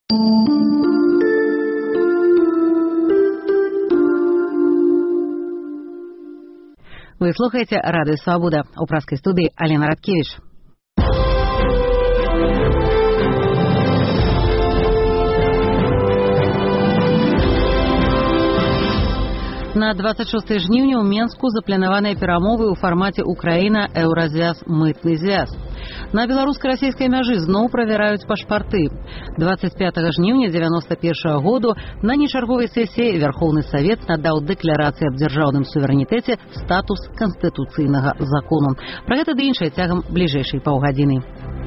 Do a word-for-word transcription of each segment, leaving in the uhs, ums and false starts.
Вы слухаете «Радио Свобода». У праской студии Алена Радкевич. На двадцать шостае жніўня ў Менску запланаваныя перамовы ў фармаце Украіна еўразвяз мытны звяз. На беларуска-расійскай мяжы зноў правяраюць пашпарты. двадцать пятага жніўня дзевяноста першага году на нечарговай сесіі Верховны Савет надаў дэкларацыі аб дзяржаўным суверэнітэце статус канстытуцыйнага закону. Пра гэта ды іншае цягам бліжэйшай паўгадзіны.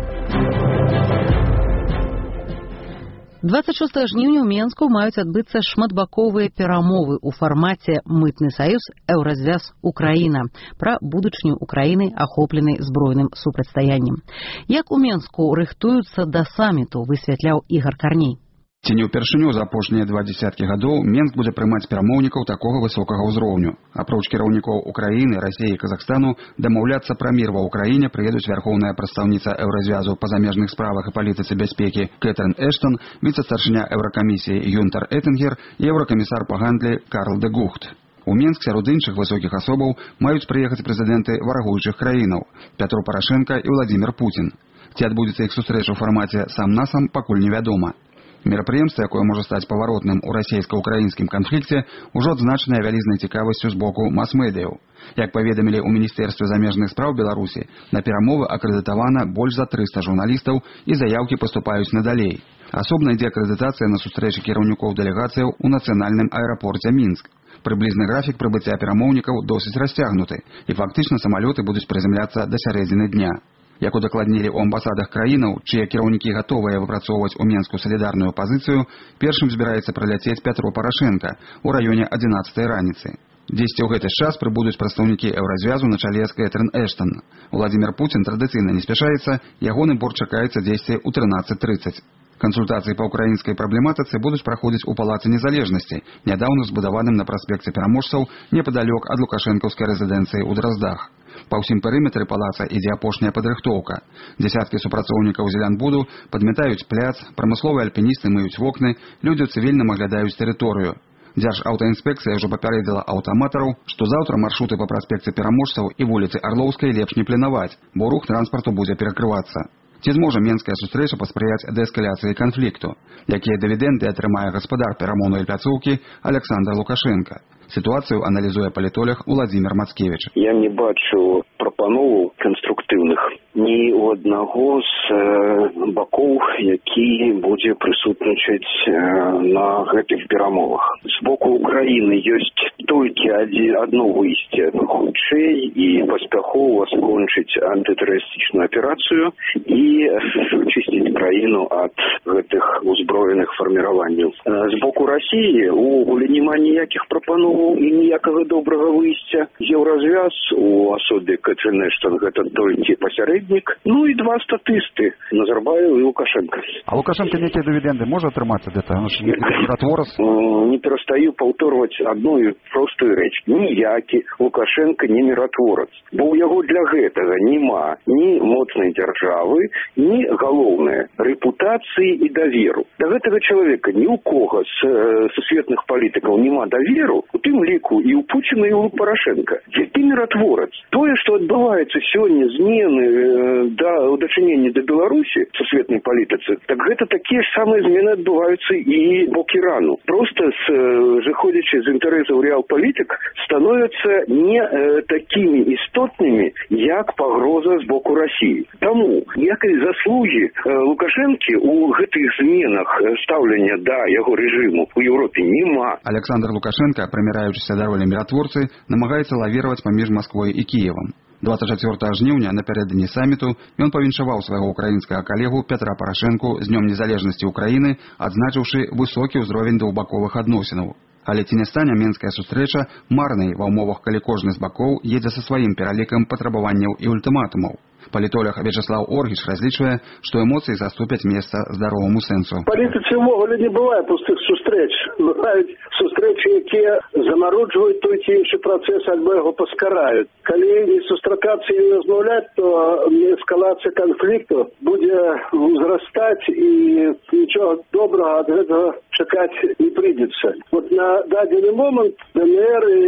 двадцать шостага жніўня ў Менску маюць адбыцца шматбаковыя перамовы ў фармаце «Мытны саюз еўразвяз Украіна» пра будучыню Украіны, ахопленай збройным супрацьстаяннем. Як у Менску рыхтуюцца да саміту, высвятляў Ігар Карней. Ці не ўпершыню за апошнія два дзесяткі гадоў Менск будзе прымаць перамоўнікаў такога высокага ўзроўню. Апроч кіраўнікоў Украіны, Расіі і Казахстану, дамаўляцца пра мір ва Ўкраіне прыедуць вярхоўная прадстаўніца еўразвязу па замежных справах і палітыцы бяспекі Кэтрын Эштон, віцэ-старшыня Еўракамісіі Юнтер Эттингер і еўракамісар па гандлі Карл де Гухт. У Менск сярод іншых высокіх асобаў маюць прыехаць прэзідэнты варагуючых краінаў Пятро Парашенка і Владзімір Пуцін. Ці адбудзецца іх сустрэча ў фармаце сам-насам, пакуль невядома. Мерапрыемства, якое можа стаць паваротным у расійска-украінскім канфлікце, ужо адзначанае вялізнай цікавасцю з боку мас-медыяў. Як паведамілі ў Міністэрстве замежных спраў Беларусі, на перамовы акрэдытавана больш за трыста журналістаў і заяўкі паступаюць надалей. Асобна ідзе акрэдытацыя на сустрэчы кіраўнікоў дэлегацыяў у нацыянальным аэрапорце Мінск. Прыблізны графік прыбыцця перамоўнікаў досыць расцягнуты, і фактычна самалёты будуць прыземляцца да сярэдзіны дня. Як удакладнілі ў амбасадах краінаў, чыя кіраўнікі гатовыя выпрацоўваць у Менску салідарную пазіцыю, першым збіраецца праляцець Пятро Парашенка ў раёне адзінаццатай раніцы. Дзесьці ў гэты час прыбудуць прадстаўнікі еўразвязу на чале з Кэтрын Эштон. Владзімір Пуцін традыцыйна не спяшаецца, ягоны борт чакаецца дзесьці ў трынаццаць трыццаць. Кансультацыі па ўкраінскай праблематыцы будуць праходзіць у Палацы Незалежнасці, нядаўна збудаваным на праспекце Пераможцаў непадалёк ад лукашэнкаўскай рэзідэнцыі ў Драздах. Па ўсім перыметры палаца ідзе апошняя падрыхтоўка. Дзясяткі супрацоўнікаў Зелянбуду падмятаюць пляц, прамысловыя альпіністы мыюць вокны, людзі ў цывільным аглядаюць тэрыторыю. Дзяржаўтаінспекцыя ўжо папярэдзіла аўтаматараў, што заўтра маршруты па праспекце Пераможцаў і вуліцы Арлоўскай лепш не планаваць, бо рух транспарту будзе перакрывацца. Ці зможа менская сустрэча паспрыяць дээскаляцыі канфлікту? Якія дывідэнды атрымае гаспадар перамоўнай пляцоўкі Александр Лукашенка? Сітуацыю аналізуе палітолог Владзімір Мацкевіч. Я не бачу прапановаў канструктыўных ні ў аднаго з э, бакоў, які будзе прысутнічаць э, на гэтых перамовах. З боку Украіны ёсць толькі адно выйсце: хутчэй і паспяхова скончыць антытэрарыстычную аперацыю і чысціць краіну ад гэтых узброеных фарміраванняў. З боку Расіі увогуле няма ніякіх прапановаў і ніякага добрага выйсця. Еўразвяз у асобе Кэтрын Эштон гэта толькі пасярэднік, ну і два статысты Назарбаев і Лукашенко. А Лукашенко нейкія дывідэнды можа атрымаць ад этого? Міратворец? Не перастаю паўторваць адну простую рэч. Ніякі Лукашенко не міратворец, бо ў яго для гэтага няма ні моцнай дзяржавы, ні галоўнае рэпутацыі і даверу. Да гэтага чалавека ні ў кога з э, сусветных палітыкаў няма даверу, у тым ліку і ў Пуціна, і ў Парашенка. Які міратворец? Тое, што адбываецца сёння змены э, да дачынення да Беларусі в сусветнай палітыцы, так гэта такія ж самыя змены адбываюцца і бок Ірану. Просто з, зыходзячы з інтарэсаў рэалпалітык становяцца не э, такімі істотнымі, як пагроза з боку Расіі. Таму ніякай заслугі э, Лукашэнкі у гэтых зменах стаўлення да яго рэжыму у Еўропе няма. Александр Лукашенко, прыміраючыся да ролі міратворцы, намагаецца лавіраваць паміж Масквой і Кіевам. двадцать чацвёртага жніўня напярэдадні саміту ён павіншаваў свайго ўкраінскага калегу Пятра Парашэнку з Днём незалежнасці Украіны, адзначыўшы высокі ўзровень двухбаковых адносінаў. Але ці не стане менская сустрэча марнай ва ўмовах, калі кожны з бакоў едзе са сваім пералікам патрабаванняў і ультыматумаў? Палітолог Вячеслав Оргіч разлічвае, што эмоцыі заступяць месца здароваму сэнсу. Палітыцы ўвогуле не бывае пустых сустрэч. Бываюць сустрэчы, якія замароджваюць той ці іншы працэс, альбо яго паскараюць. Калі не сустракацца і не размаўляць, то эскалацыя канфлікту будзе ўзрастаць і нічога добрага ад гэтага чакаць не прыйдзецца. Вот на дадзены момант ДНР і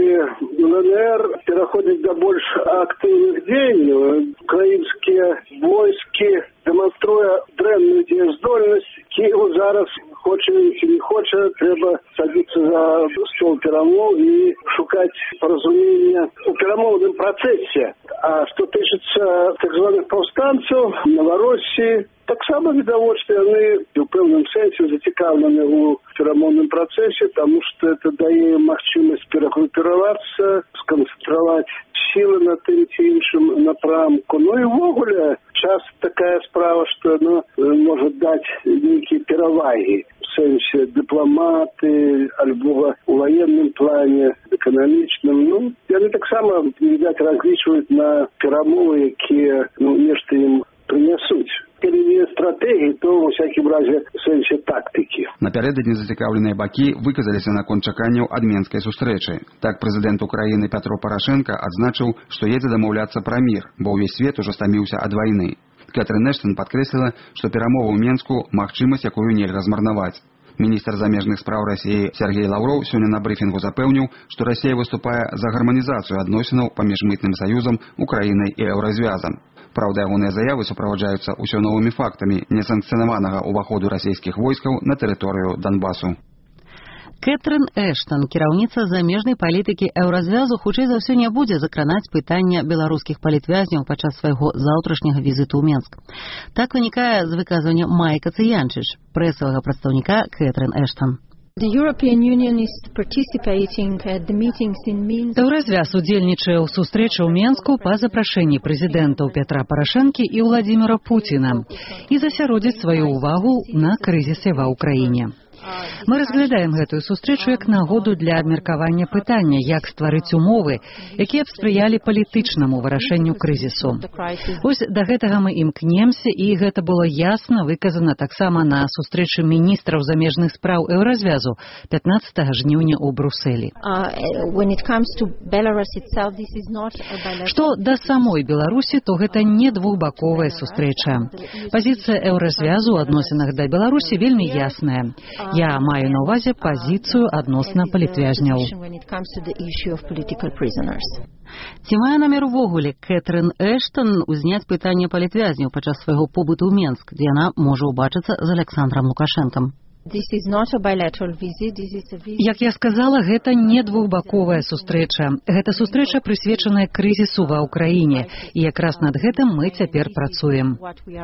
ЛНР пераходзяць да больш актыўных дзеянняў. Украінскія войскі дэманструе дрэнную дзеяздольнасць. Кіеў зараз хоча ці не хоча, трэба садіцца за стол перамоў і шукаць паразумення у перамоўным працэсе. А што тычыцца так званых паўстанцаў, Новароссіі, таксама відавочна, яны у пэўным сэнсе зацікаўлены ў перамоўным працэсе, таму што это дае магчымасць перагрупіравацца, сканцэнтраваць сілы на тым ці іншым напрамку. Ну і ўвогуле часта такая справа, што яно можа даць нейкія перавагі в сэнсе дыпламаты альбо ў ваенным плане, эканамічным. Ну, яны таксама, відаць, разлічваюць на перамовы, якія ну, нешта ім прынясуць. Калі не стратэгіі, то ў всякім разе в сэнсе тактыкі. Напярэдадні зацікаўленыя бакі выказаліся наконт чаканняў ад менскай сустрэчы. Так прэзідэнт Украіны Пятро Парашенка адзначыў, што едзе дамаўляцца пра мір, бо ўвесь свет ужо стаміўся ад вайны. Кэтрын Эштон падкрэсліла, што перамовы ў Менску магчымасць, якую нельга змарнаваць. Міністр замежных спраў Расіі Сергей Лаўроў сёння на брыфінгу запэўніў, што Расія выступае за гарманізацыю адносінаў паміж мытным саюзам, Украінай і Еўразвязам. Праўда, ягоныя заявы суправаджаюцца ўсё новымі фактамі несанкцыянаванага ўваходу расійскіх войскаў на тэрыторыю Донбасу. Кэтрын Эштон, кіраўніца замежнай палітыкі Еўразвязу, хутчэй за ўсё не будзе закранаць пытання беларускіх палітвязняў падчас свайго заўтрашняга візіту ў Менск. Так вынікае з выказвання Майка Цыянчыч, прэсавага прадстаўніка Кэтрын Эштон. Еўразвяз удзельнічае ў сустрэчы ў Менску па запрашэнні прэзідэнтаў Пятра Парашэнкі і Владзіміра Пуціна і засяродзіць сваю ўвагу на крызісе ва ўкраіне. Мы разглядаем гэтую сустрэчу як нагоду для абмеркавання пытання, як стварыць умовы, якія б спрыялі палітычнаму вырашэнню крызісу. Вось да гэтага мы імкнемся, і гэта было ясна выказана таксама на сустрэчы міністраў замежных спраў Еўразвязу пятнаццатага жніўня ў Брусэлі. Што да самой Беларусі, то гэта не двухбаковая сустрэча. Пазіцыя Еўразвязу ў адносінах да Беларусі вельмі ясная. Я маю на ўвазе пазіцыю адносна палітвязняў. Ці мае намер увогуле Кэтрын Эштон узняць пытанне палітвязняў падчас свайго побыту ў Менск, дзе яна можа ўбачыцца з Александром Лукашэнкам? Як я сказала, гэта не двухбаковая сустрэча. Гэта сустрэча, прысвечаная крызісу ва ўкраіне, і якраз над гэтым мы цяпер працуем.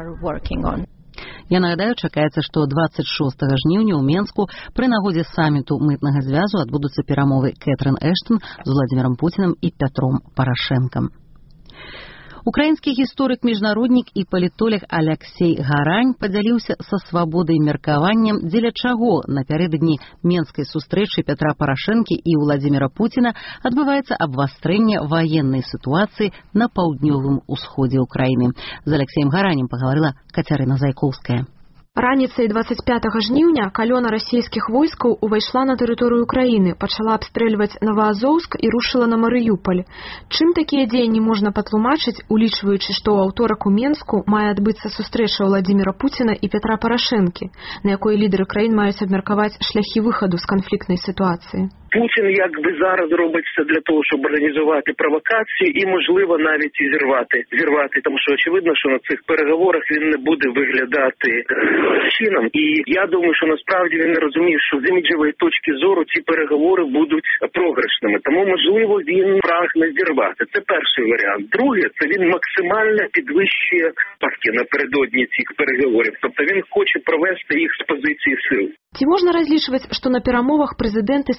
Я нагадаю, чакаецца, што дваццаць шостага жніўня ў Менску пры нагодзе саміту мытнага звязу адбудуцца перамовы Кэтрын Эштон з Владзімірам Пуцінам і Пятром Парашэнкам. Украінскі гісторык-міжнароднік і палітолог Аляксей Гарань падзяліўся са свабодай меркаваннем, дзеля чаго напярэдадні менскай сустрэчы Пятра Парашэнкі і Владзіміра Пуціна адбываецца абвастрэнне ваеннай сітуацыі на паўднёвым усходзе ўкраіны. З Аляксеем Гаранем пагаварыла Кацярына Зайкоўская. Раніцай дваццаць пятага жніўня калёна расійскіх войскаў увайшла на тэрыторыю краіны, пачала абстрэльваць Новаазоўск і рушыла на Марыюполь. Чым такія дзеянні можна патлумачыць, улічваючы, што ў аўторак у Менску мае адбыцца сустрэча Владзіміра Пуціна і Пятра Парашэнкі, на якой лідары краін маюць абмеркаваць шляхі выхаду з канфліктнай сітуацыі? Путін якби зараз робить все для того, щоб організувати провокації і, можливо, навіть і зірвати. зірвати. Тому що очевидно, що на цих переговорах він не буде виглядати чином. І я думаю, що насправді він не розуміє, що з іміджевої точки зору ці переговори будуть програшними. Тому, можливо, він прагне зірвати. Це перший варіант. Друге, це він максимально підвищує ставки напередодні цих переговорів. Тобто він хоче провести їх з позиції сил. Ці можна разлічваць, што на перамовах прэзідэнты сапраўды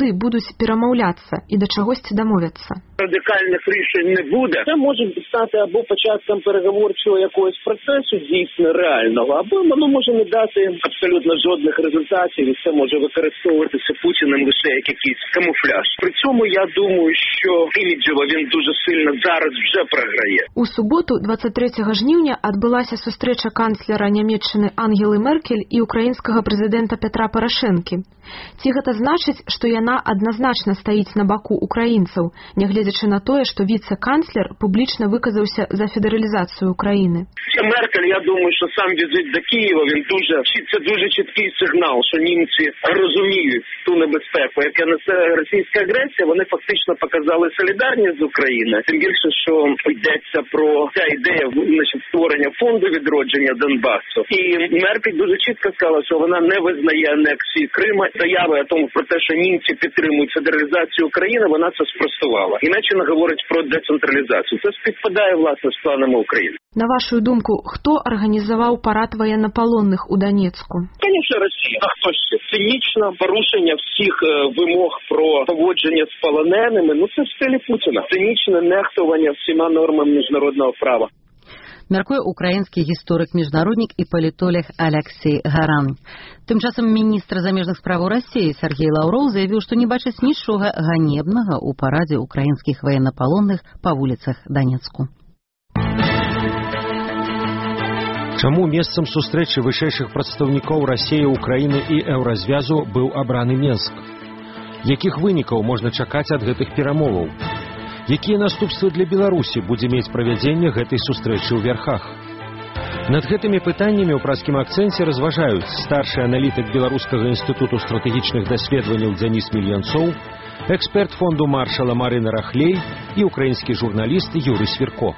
пашпарты будуць перамаўляцца і да чагосьці дамовяцца. Радикальних рішень не буде. Це може стати або початком переговорчого якогось процесу дійсно реального, або воно може не дати абсолютно жодних результатів, і це може використовуватися Путіним лише як якийсь камуфляж. При цьому я думаю, що іміджево він дуже сильно зараз вже програє. У суботу, двадцять третього жніўня, адбылася сустрэча канцлера Нямецчыны Ангелы Меркель і украінскага прэзідэнта Петра Парашэнкі. Ці гэта значыць, што яна адназначна стаіць на баку украінцаў, нягледзячы на тое, што віцэ-канцлер публічна выказаўся за федералізацыю Украіны? Меркель, я думаю, що сам візит до Києва, він дуже, це дуже чіткий сигнал, що німці розуміють ту небезпеку, яка несе російська агресія. Вони фактично показали солідарність з Україною. Тим більше, що йдеться про ця ідея, значить, створення фонду відродження Донбасу. І Меркель дуже чітко сказала, що вона не визнає анексії Крима. Заяви о тому про те, що німці підтримують федералізацію України, вона це спростувала. Іначе не говорить про децентралізацію. Це співпадає, власне, з планами України. На вашу думку, хто організував парад воєннополонних у Донецьку? Звісно, Росія. А хто ще? Цинічне порушення всіх вимог про поводження з полоненими. Ну, це в стилі Путіна. Цинічне нехтування всіма нормами міжнародного права. Мяркуе украінскі гісторык-міжнароднік і палітолог Алексей Гаран. Тым часам міністр замежных справаў Расіі Сергей Лаўроў заявіў, што не бачыць нічога ганебнага ў парадзе украінскіх ваеннапалонных па вуліцах Донецку. Чаму месцам сустрэчы вышэйшых прадстаўнікоў Расіі, Украіны і Еўразвязу быў абраны Менск? Якіх вынікаў можна чакаць ад гэтых перамоваў? Якія наступствы для Беларусі будзе мець правядзенне гэтай сустрэчы ў вярхах? Над гэтымі пытаннямі ў празкім акцэнце разважаюць старшы аналітык Беларускага інстытуту стратэгічных даследаванняў Дзяніс Мільянцоў, эксперт фонду Маршала Марына Рахлей і украінскі журналіст Юрый Свірко.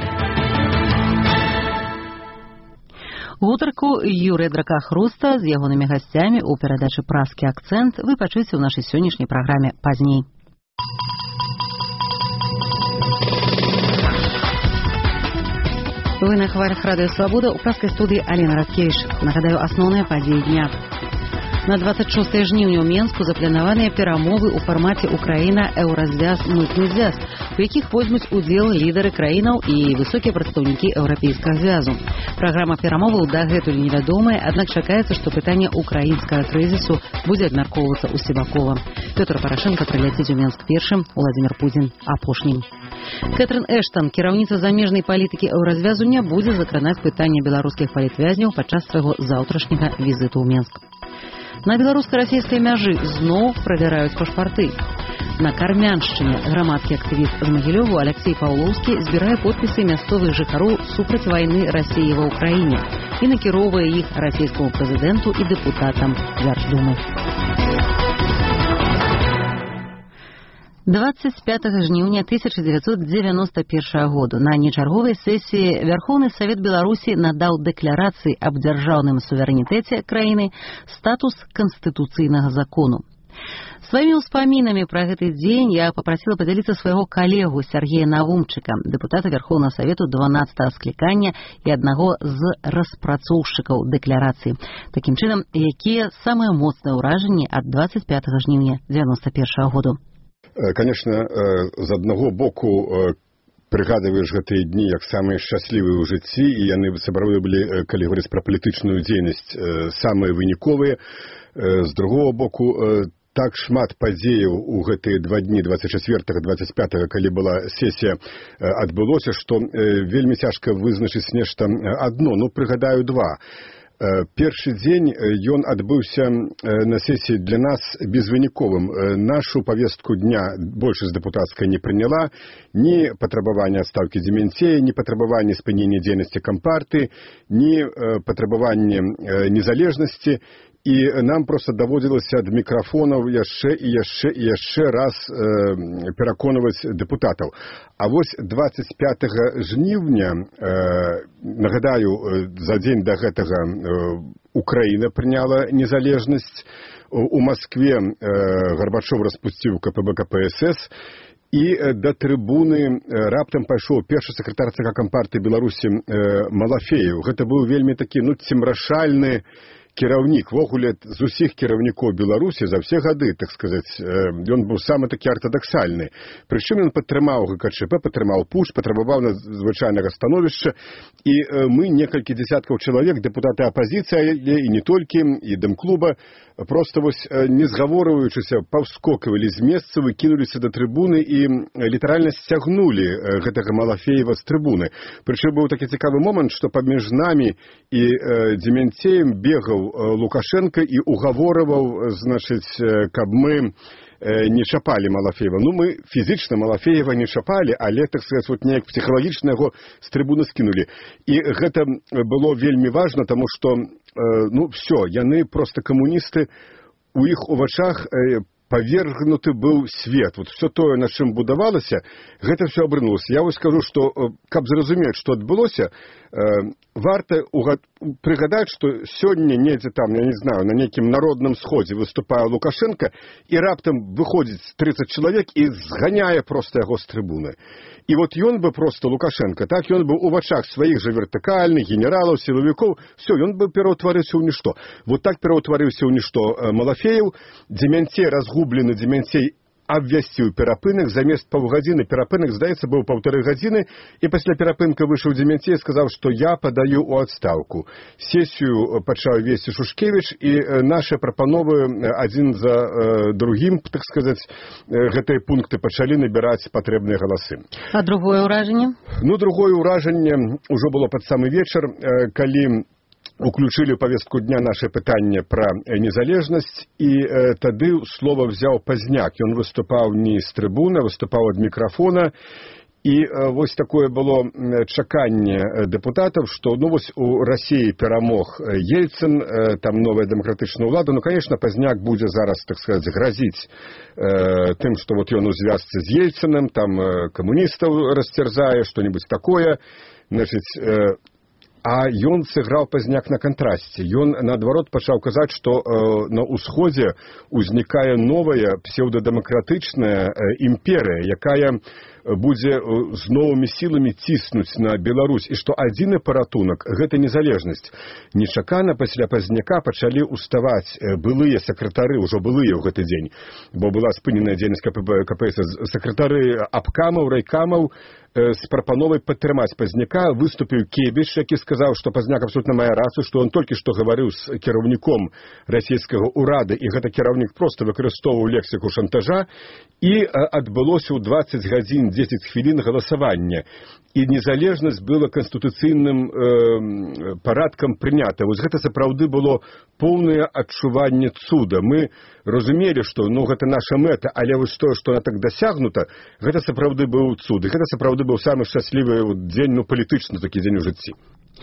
Гутарку Юрыя Дракахруста з ягонымі гасцямі ў перадачы «Празкі акцэнт» вы пачуеце ў нашай сённяшняй праграме пазней. Вы на хвалях Радио Свобода, у празкай студыі Алена Радкевіч. Нагадаю, асноўныя падзеі дня. На двадцать шостае жніўня ў Менску запланаваныя перамовы ў фармаце Украіна-Еўразвяз мытны звяз, у якіх возьмуць удзел лідары краінаў і высокія прадстаўнікі еўрапейскага звязу. Праграма перамоваў дагэтуль невядомая, аднак чакаецца, што пытанне украінскага крызісу будзе абмяркоўвацца усебакова. Пётр Парашенко прыляціць у Менск першым, Уладзімір Путін апошнім. Кэтрын Эштон, кіраўніца замежнай палітыкі еўразвязу, не будзе закранаць пытанне беларускіх палітвязняў падчас свайго заўтрашняга візіту ў Менск. На беларуска-расійскай мяжы зноў правяраюць пашпарты. На Кармяншчыне грамадскі актывіст з Магілёву Алексей Паўлоўскі збірае подпісы мясцовых жыхароў супраць вайны Расіі ва ўкраіне і накіроўвае іх расійскаму прэзідэнту і дэпутатам Дзярждумы. двадцать пятого жніўня тысяча девятьсот девяносто первого году на нечарговай сесіі Вярхоўны Савет Беларусі надаў дэкларацыі аб дзяржаўным суверэнітэце краіны статус канстытуцыйнага закону. Сваімі ўспамінамі пра гэты дзень я папрасіла падзяліцца свайго калегу Сергея Навумчыка, дэпутата Вярхоўнага Савету дванаццатага склікання і аднаго з распрацоўшчыкаў дэкларацыі. Такім чынам, якія самыя моцныя ўражанні ад двадцать пятого жніўня девяносто первого году? Конечно, з аднаго боку прыгадваеш гэтыя дні як самыя шчаслівыя ў жыцці, і яны сапраўды былі, калі говорыць пра палітычную дзейнасць, самыя выніковыя. З другого боку, так шмат падзеяў у гэтыя два дні двадцать четвёртого двадцать пятого, калі была сесія, адбылося, што вельмі цяжка вызначыць нешта адно, ну прыгадаю два. Першы дзень ён адбыўся на сесіі для нас безвыніковым. Нашу повестку дня большасць дэпутацкая не прыняла, ні патрабавання адстаўкі Дземянцея, ні патрабавання спынення дзейнасці кампарты, ні патрабавання незалежнасці. І нам просто даводзілася ад мікрафонаў яшчэ і яшчэ і яшчэ раз э, пераконваць дэпутатаў. А вось двадцать пятого жніўня, э, нагадаю, за дзень да гэтага э, Украіна прыняла незалежнасць. У Маскве э, Гарбачов распусціў ка пэ бэ ка пэ эс эс, і да трыбуны раптам пайшоў першы сакратар цэ ка кампартыі Беларусі э, Малафеев. Гэта быў вельмі такі, ну, цемрашальны, кіраўнік вогуле з усіх кіраўнікоў Беларусі за ўсе гады, так сказаць, ён быў самы такі артадаксальны. Прычым ён падтрымаў ГКЧП, падтрымаў пуч, патрабаваў надзвычайнага становішча, і мы, некалькі дзесяткаў чалавек, дэпутаты апазіцыі, і не толькі, і дэм-клуба, просто вось не згаворваючыся, паўскокавалі з месца, выкінуліся да трыбуны і літаральна сцягнулі гэтага Малафеева з трыбуны. Прычым быў такі цікавы момант, што паміж намі і Демянцеем бегаў Лукашенко і угаворываў, значыць, каб мы не чапалі Малафеева. Ну, мы фізічна Малафеева не чапалі, але, так сказаць, вот неяк псіхалагічна яго з трыбуны скінулі. І гэта было вельмі важна, таму што, ну, все, яны проста камуністы, у іх у вачах павергнуты быў свет. Вот все тое, на чым будавалася, гэта все абрынулася. Я вось скажу, што, каб зразумець, што адбылося, варта прыгадаць, што сёння недзе там, я не знаю, на нейкім народным сходзе выступае Лукашенко, і раптам выходзіць трыццаць чалавек і зганяе проста яго з трыбуны. І вот ён бы просто, Лукашенко, так, ён бы у вачах сваіх жа вертыкальных, генералаў, сілавікоў, все, ён бы пераўтварыўся ў нішто. Вот так пераўтварыўся ў нішто Малафеев, Демянцей, разгублены Демянцей, абвясціў перапынак, замест паўгадзіны перапынак, здаецца, быў паўтары гадзіны, і пасля перапынка выйшаў Демянцей і сказаў, што я падаю ў адстаўку. Сесію пачаў весці Шушкевіч, і нашы прапановы адзін за э, другім, так сказаць, э, гэтыя пункты пачалі набіраць патрэбныя галасы. А другое ўражанне? Ну, другое ўражанне ўжо было пад самы вечар, э, калі уключили в повестку дня наше пытанне про незалежнасць, і э, тады слово взяў Пазняк. Ён выступаў не з трыбуны, выступаў ад мікрафона, і э, вось такое было чаканне дэпутатаў, што ну вось у Расіі перамог Ельцин, э, там новая дэмакратычная ўлада. Ну, конечно, Пазняк будзе зараз, так сказаць, грозіць э, тым, што вот ён у звязцы з Ельциным, там э, камуністаў расцярзае, што-нибудь такое. Значыць, э, а ён сыграў Пазняк на кантрасце. Ён, наадварот, пачаў казаць, што э, на ўсходзе ўзнікае новая псеўдадэмакратычная э, імперыя, якая будзе з новымі сіламі ціснуць на Беларусь, і што адзіны паратунак – гэта незалежнасць. Нечакана пасля Пазняка пачалі ўставаць былыя сакратары, ужо былыя ў гэты дзень, бо была спыненая дзейнасць КПСС, сакратары абкамаў, райкамаў, з прапановай падтрымаць Пазняка. Выступіў Кебіч, які сказаў, што Пазняк абсолютна мае рацыю, што ён толькі што гаварыў з кіраўніком расійскага ўрада, і гэта кіраўнік проста выкарыстоўваў лексіку шантажа, і адбылося ў дваццаць гадзін дзесяць хвілін галасавання. І незалежнасць была канстытуцыйным э, парадкам прынята. Вось гэта сапраўды было поўнае адчуванне цуда. Мы разумелі, што ну, гэта наша мэта, але вось тое, што она так дасягнута, гэта сапраўды быў цуд. І гэта сапраўды быў самы шчаслівы дзень, ну, палітычны такі дзень у жыцці.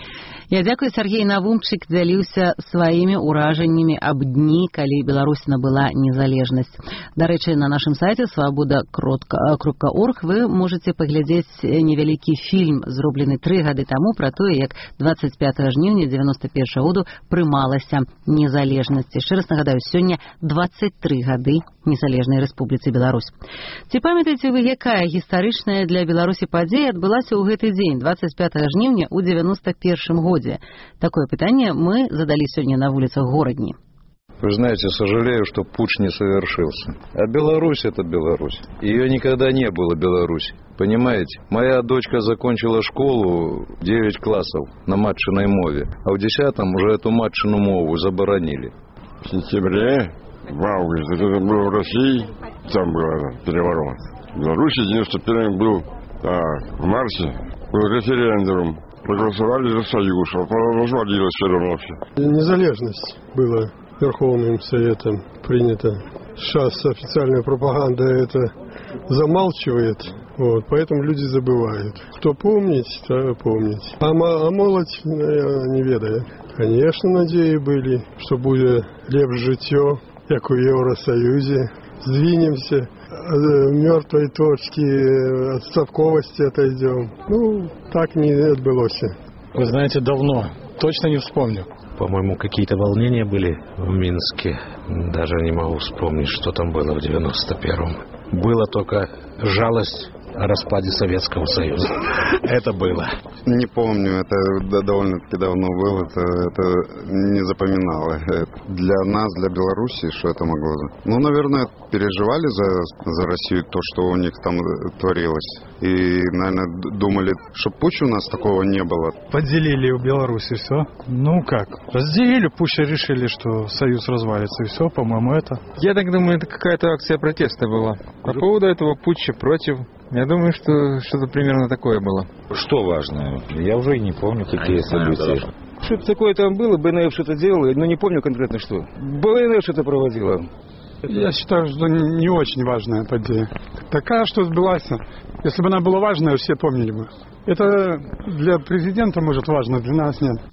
Я дзякую, Сергей Навумчык дзяліўся сваімі ўражаннямі аб дні, калі Беларусь набыла незалежнасць. Дарэчы, на нашым сайце свабода кропка орг вы можаце паглядзець невялікі фільм, зроблены тры гады таму, пра тое, як дваццаць пятага жніўня дзевяноста першага году прымалася незалежнасць. Яшчэ раз нагадаю, сёння дваццаць тры гады незалежнай Рэспубліцы Беларусь. Ці памятаеце вы, якая гістарычная для Беларусі падзея адбылася ў гэты дзень, дваццаць пятага жніўня ў девяносто первом годзе? Такое питание мы задали сегодня на улицах Городни. Вы знаете, сожалею, что путч не совершился. А Беларусь — это Беларусь. Ее никогда не было, Беларусь. Понимаете? Моя дочка закончила школу девять классов на матчиной мове, а в десятом уже эту матчину мову заборонили. В сентябре, в августе, это было в России, там был переворот. В Беларуси девяносто первом был, а в марте был референдум. Проголосовали за союз, а потом развалилось все равно все. Незалежность была Верховным Советом принята. Сейчас официальная пропаганда это замалчивает, вот, поэтому люди забывают. Кто помнит, то помнит. А, а молодь не ведает. Конечно, надеи были, что будет лепш жыццё, как у Евросоюзе. Сдвинемся от мертвой точки, от совковости отойдем. Ну, так не отбылось. Вы знаете, давно. Точно не вспомню. По-моему, какие-то волнения были в Минске. Даже не могу вспомнить, что там было в девяносто первом. Было только жалость о распаде Советского Союза. Это было. Не помню, это довольно-таки давно было, это, это не запоминало. Для нас, для Беларуси, что это могло? Ну, наверное, переживали за, за Россию, то, что у них там творилось. И, наверное, думали, что пусть у нас такого не было. Поделили у Беларуси все. Ну как? Разделили, пусть решили, что Союз развалится, и все, по-моему, это. Я так думаю, это какая-то акция протеста была. По поводу этого путча против. Я думаю, что что-то примерно такое было. Что важно? Я уже и не помню, какие а события. Что-то такое там было, БНФ что-то делало, но не помню конкретно что. БНФ что-то проводило. Я считаю, что не очень важная подея. Такая, что сбылась. Если бы она была важная, все помнили бы. Это для президента, может, важно, для нас нет.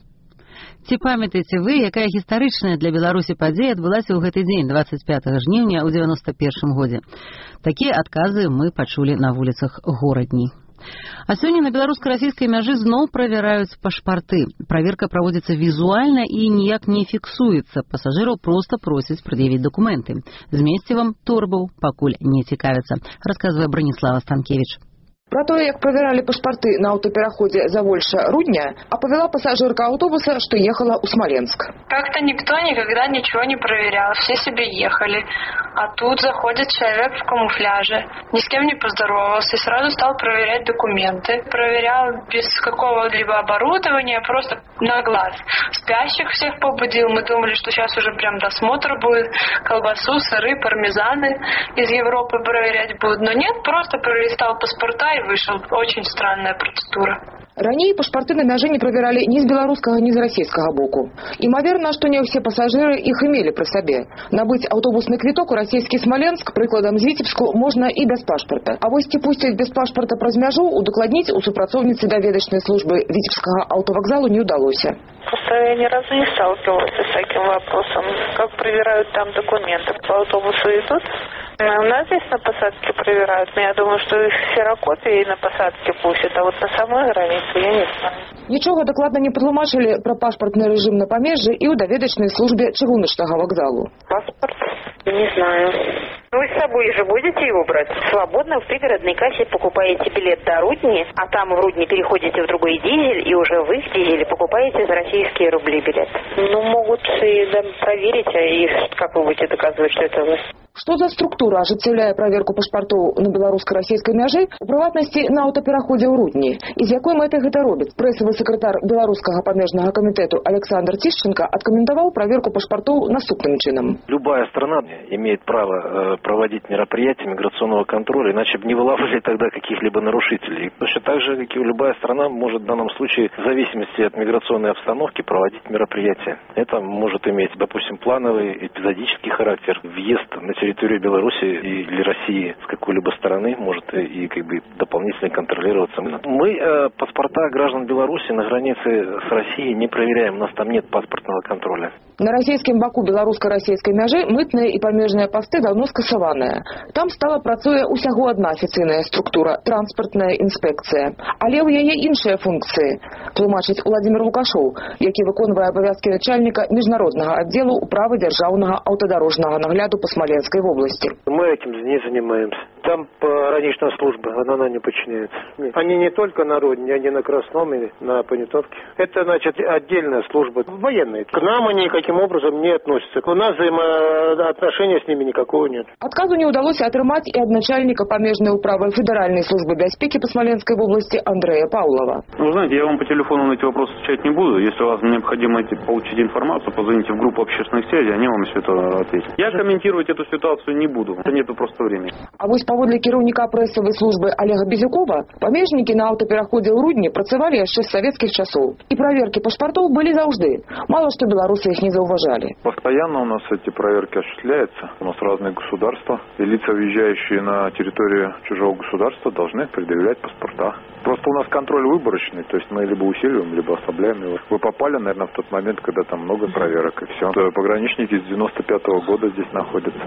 Ці памятаеце вы, якая гістарычная для Беларусі падзея адбылася ў гэты дзень двадцать пятого жніўня ў девяносто первом годзе. Такія адказы мы пачулі на вуліцах горадні. А сёння на беларуска-расійскай мяжы зноў правяраюць пашпарты. Праверка праводзіцца візуальна і ніяк не фіксуецца. Пасажыраў проста просяць прад'явіць дакументы. З месцівам торбаў пакуль не цікавяцца, расказвае Браніслава Станкевіч. Про то, як проверяли паспорты на автопереходе Завольша-Рудня, оповела пассажирка автобуса, что ехала у Смоленск. Как-то никто никогда ничего не проверял, все себе ехали. А тут заходит человек в камуфляже, ни с кем не поздоровался и сразу стал проверять документы. Проверял без какого-либо оборудования, просто на глаз. Спящих всех побудил, мы думали, что сейчас уже прям досмотр будет. Колбасу, сыры, пармезаны из Европы проверять будут. Но нет, просто пролистал паспорта и вышел. Очень странная процедура. Ранее пашпарты на мяжы не проверяли ни з беларускага, ни з расійскага боку. Імаверна, што не ўсе пасажыры іх имели при сабе. Набыць аўтобусны квіток у расійскі Смоленск, прыкладам з Віцебску, можна і без пашпарта. А вось ці пусцяць без пашпарта праз мяжу, удакладніць у супрацоўніцы даведачнай службы Віцебскага аўтавакзалу не удалося. Просто я ни разу не сталкивалась с таким вопросом. Как проверяют там документы? По автобусу идут? У нас здесь на посадке проверяют, но я думаю, что их ксерокопии на посадке пустят, а вот на самой границе я не знаю. Нічога дакладна не патлумачылі пра пашпартны рэжым на памежжы і ў даведачнай службе чыгуначнага вакзалу. Паспорт? Не знаю. Вы с собой же будете его брать? Свободно в пригородной кассе покупаете билет до Рудни, а там в Рудни переходите в другой дизель, и уже вы в дизеле покупаете за российские рубли билет. Ну, могут и да, проверить, а и как вы будете доказывать, что это вы? Што за структура ажыццяўляе праверку пашпартоў на беларуска-расійскай мяжы, у прыватнасці на аўтапераходзе ў Рудні? І з якой мэтай гэта робіць? Прэсавы сакратар беларускага памежнага камітэту Александр Тишченко откомментовал проверку паспортов наступным чином. Любая страна имеет право проводить мероприятия миграционного контроля, иначе бы не вылавливали тогда каких-либо нарушителей. Точно так же, как и любая страна может в данном случае, в зависимости от миграционной обстановки, проводить мероприятия. Это может иметь, допустим, плановый, эпизодический характер. Въезд на территорию Беларуси или России с какой-либо стороны может и, и как бы дополнительно контролироваться. Мы э, паспорта граждан Беларуси на границе с Россией не проверяем, у нас там нет паспортного контроля. На расійскім баку беларуска-расійскай мяжы мытныя і памежныя пасты даўно скасаваныя. Там стала працуе ўсяго адна афіцыйная структура – транспартная інспекцыя. Але ў яе іншыя функцыі, тлумачыць Владимир Лукашоў, які выконвае абавязкі начальніка міжнароднага аддзелу управы дзяржаўнага аўтадарожнага нагляду па Смоленской области. Мы этим не занимаемся. Там пограничная служба, она нам не подчиняется. Они не только на Родине, они на Красном и на Понятовке. Это, значит, отдельная служба, военная. К нам они никаким образом не относятся. У нас взаимоотношения с ними никакого нет. Отказу не удалось отрымать и от начальника помежной управы Федеральной службы бяспеки по Смоленской области Андрея Павлова. Вы знаете, я вам по телефону на эти вопросы отвечать не буду. Если у вас необходимо получить информацию, позвоните в группу общественных связей, они вам все это ответят. Я комментировать эту ситуацию не буду. Это нету просто времени. А вось паводле кіраўніка прэсавай службы Олега Безюкова, памежнікі на аўтапераходзе ў Рудні працавалі яшчэ з савецкіх часоў. І праверкі пашпартоў былі заўжды. Мало што беларусы их не зауважали. Постоянно у нас эти проверки осуществляются. У нас разные государства. И лица, въезжающие на территорию чужого государства, должны предъявлять паспорта. Просто у нас контроль выборочный, то есть мы либо усиливаем, либо ослабляем его. Вы попали, наверное, в тот момент, когда там много проверок, и все. Пограничники с девяносто пятого года здесь находятся.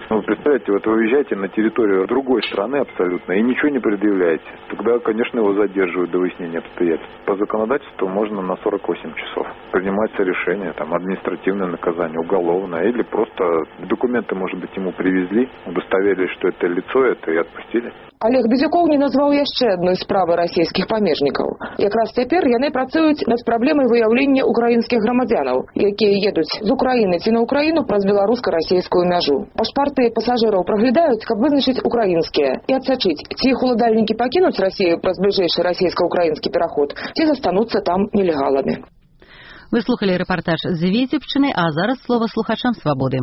Ну, представляете, вот вы уезжаете на территорию другой страны абсолютно и ничего не предъявляете. Тогда, конечно, его задерживают до выяснения обстоятельств. По законодательству можно на сорок восемь часов принимается решение, там, административное наказание, уголовное, или просто документы, может быть, ему привезли, удостоверились, что это лицо, это и отпустили. Олег Бизюков не назваў яшчэ адной справы расійскіх памежнікаў. Якраз цяпер яны працуюць над праблемай выяўлення украінскіх грамадзянаў, якія едуць з Украіны ці на Украіну праз беларуска-расійскую мяжу. Пашпарты пасажыраў праглядаюць, каб вызначыць украінскія і адсачыць, ці іх уладальнікі пакінуць Расію праз бліжэйшы расійска-украінскі пераход, ці застануцца там нелегаламі. Вы слухали рэпартаж з Віцебшчыны, а зараз слова слухачам свабоды.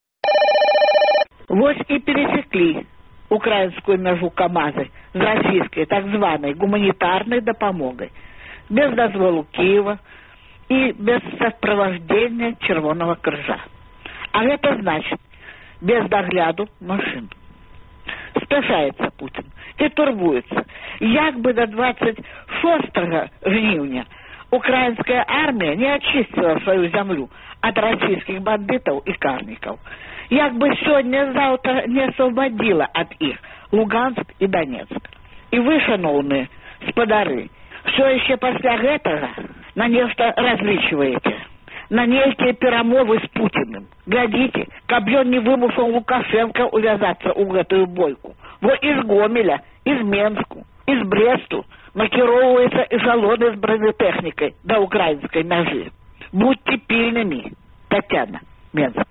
Вось і пересеклі украинскую мяжу КАМАЗы з расійскай так званай гуманітарнай дапамогай, без дазволу Киева і без сопровождения Чырвонага крыжа. А гэта значит, без дагляду машин. Спяшаецца Путин і турбуецца, як бы до двадцать шостага жніўня украинская армия не очистила свою землю от российских бандитов и карников. Як бы сегодня-завтра не освободила от их Луганск и Донецк. И вы, шановные спадары, все еще после этого на нечто различиваете. На нейкие перамовы с Путиным. Глядите, каб ён не вымушал Лукашенко увязаться у эту бойку. Во из Гомеля, из Менску, из Бресту накіроўваецца эшалоны з бронетехникой до украинской мяжи. Будьте пильными, Татьяна, Менск.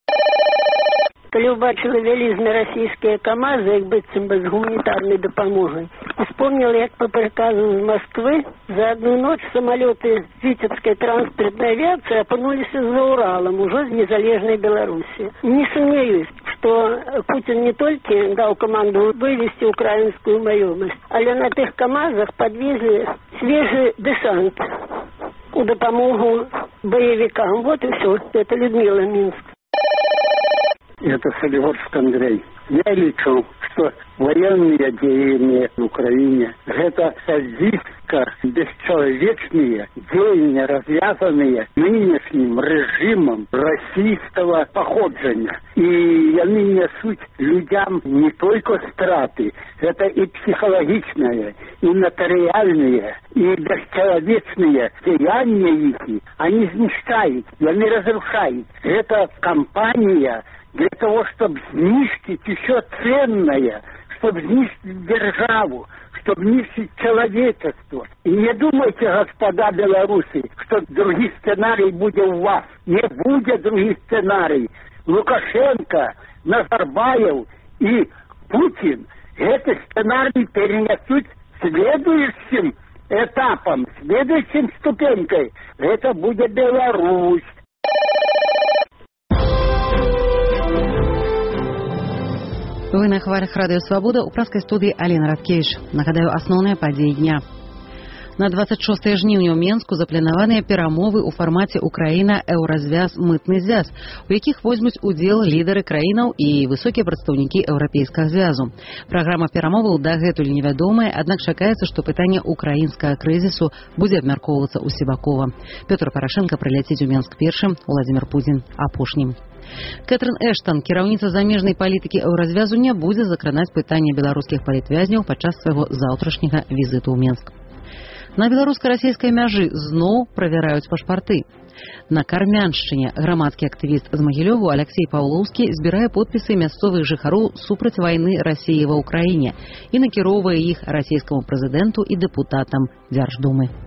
Калі ўбачыла вялізныя расійскія КАМАЗы, як быццам бы з гуманітарнай дапамогай, успомнила, як по приказу з Москвы за одну ночь самолеты Витебской транспортной авиации опынулись за Уралом, уже з незалежной Беларуси. Не сомневаюсь, что Путин не только дал команду вывести украинскую маёмасць, але на тых КАМАЗах подвезли свежий десант у допомогу боевикам. Вот и все. Это Людмила, Минск. Это Солигорск Андрей. Я лічу, что военные деяния в Украине – это садистско бесчеловечные деяния, развязанные нынешним режимом российского походжения. И они несут людям не только страты, это и психологичные, и нотариальные, и бесчеловечные деяния их. Они знищают, и они разрушают. Это кампания для того, чтобы знищить еще ценное, чтобы знищить державу, чтобы знищить человечество. И не думайте, господа белорусы, что другой сценарий будет у вас. Не будет другой сценарий. Лукашенко, Назарбаев и Путин этот сценарий перенесут следующим этапом, следующим ступенькой. Это будет Беларусь. Вы на хвалях Радио Свобода, у праскай студыі Алена Радкевіч. Нагадаю, асноўныя падзеі дня. На двадцать шостае жніўня ў Менску запланаваныя перамовы ў фармаце Украіна-Еўразвяз мытны звяз, у якіх возьмуць удзел лідары краінаў і высокія прадстаўнікі еўрапейскага звязу. Праграма перамоваў дагэтуль невядомая, аднак чакаецца, што пытанне украінскага крызісу будзе абмяркоўвацца усебакова. Пётр Парашенко прыляціць у Менск першым, Владзімір Путін апошнім. Кэтрын Эштон, кіраўніца замежнай палітыкі еўразвязу, не будзе закранаць пытанне беларускіх палітвязняў падчас свайго заўтрашняга візіту ў Менск. На беларуска-расійскай мяжы зноў правяраюць пашпарты. На Кармяншчыне грамадскі актывіст з Магілёву Алексей Паўлоўскі збірае подпісы мясцовых жыхароў супраць вайны Расіі ва ўкраіне і накіроўвае іх расійскаму прэзідэнту і дэпутатам Дзярждумы.